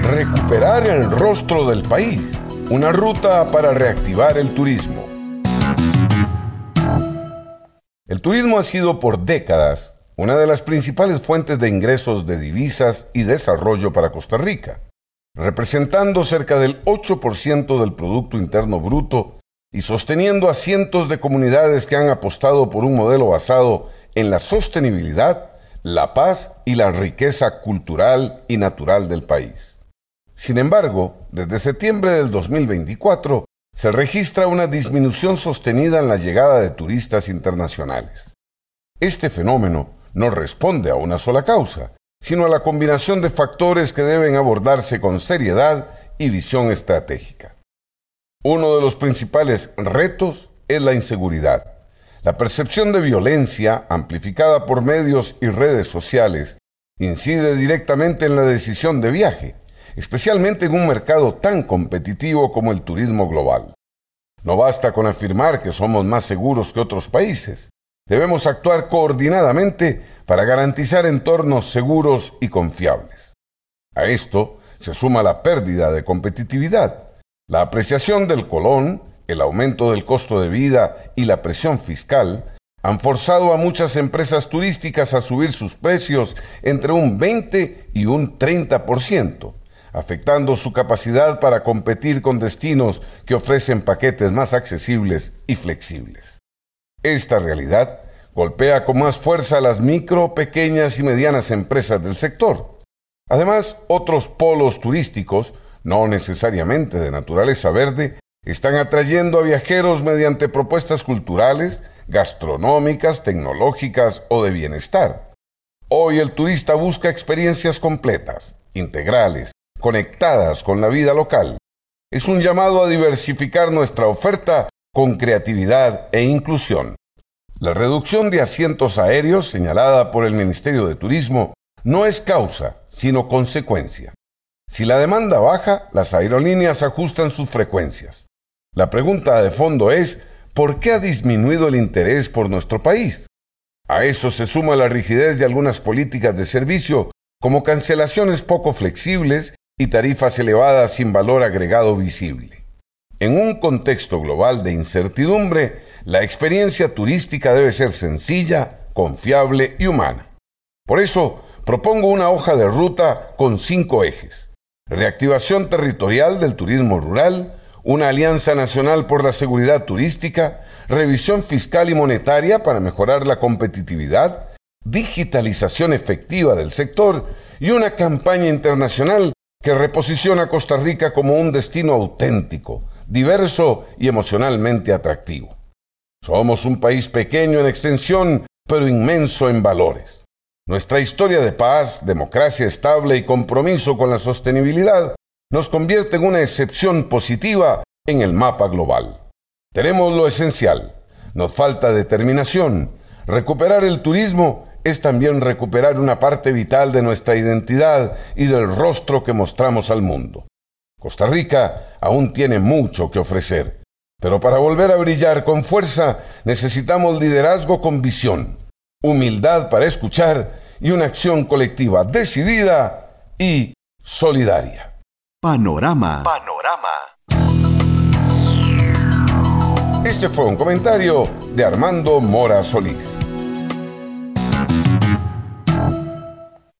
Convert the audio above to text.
Recuperar el rostro del país, una ruta para reactivar el turismo. El turismo ha sido por décadas una de las principales fuentes de ingresos de divisas y desarrollo para Costa Rica, representando cerca del 8% del Producto Interno Bruto y sosteniendo a cientos de comunidades que han apostado por un modelo basado en la sostenibilidad, la paz y la riqueza cultural y natural del país. Sin embargo, desde septiembre del 2024 se registra una disminución sostenida en la llegada de turistas internacionales. Este fenómeno no responde a una sola causa, sino a la combinación de factores que deben abordarse con seriedad y visión estratégica. Uno de los principales retos es la inseguridad. La percepción de violencia, amplificada por medios y redes sociales, incide directamente en la decisión de viaje, especialmente en un mercado tan competitivo como el turismo global. No basta con afirmar que somos más seguros que otros países. Debemos actuar coordinadamente para garantizar entornos seguros y confiables. A esto se suma la pérdida de competitividad, la apreciación del colón, el aumento del costo de vida y la presión fiscal han forzado a muchas empresas turísticas a subir sus precios entre un 20 y un 30%, afectando su capacidad para competir con destinos que ofrecen paquetes más accesibles y flexibles. Esta realidad golpea con más fuerza a las micro, pequeñas y medianas empresas del sector. Además, otros polos turísticos, no necesariamente de naturaleza verde, están atrayendo a viajeros mediante propuestas culturales, gastronómicas, tecnológicas o de bienestar. Hoy el turista busca experiencias completas, integrales, conectadas con la vida local. Es un llamado a diversificar nuestra oferta con creatividad e inclusión. La reducción de asientos aéreos señalada por el Ministerio de Turismo no es causa, sino consecuencia. Si la demanda baja, las aerolíneas ajustan sus frecuencias. La pregunta de fondo es, ¿por qué ha disminuido el interés por nuestro país? A eso se suma la rigidez de algunas políticas de servicio, como cancelaciones poco flexibles y tarifas elevadas sin valor agregado visible. En un contexto global de incertidumbre, la experiencia turística debe ser sencilla, confiable y humana. Por eso, propongo una hoja de ruta con 5 ejes. Reactivación territorial del turismo rural, una alianza nacional por la seguridad turística, revisión fiscal y monetaria para mejorar la competitividad, digitalización efectiva del sector y una campaña internacional que reposiciona a Costa Rica como un destino auténtico, diverso y emocionalmente atractivo. Somos un país pequeño en extensión, pero inmenso en valores. Nuestra historia de paz, democracia estable y compromiso con la sostenibilidad nos convierte en una excepción positiva en el mapa global. Tenemos lo esencial, nos falta determinación. Recuperar el turismo es también recuperar una parte vital de nuestra identidad y del rostro que mostramos al mundo. Costa Rica aún tiene mucho que ofrecer, pero para volver a brillar con fuerza necesitamos liderazgo con visión, humildad para escuchar y una acción colectiva decidida y solidaria. Panorama. Este fue un comentario de Armando Mora Solís.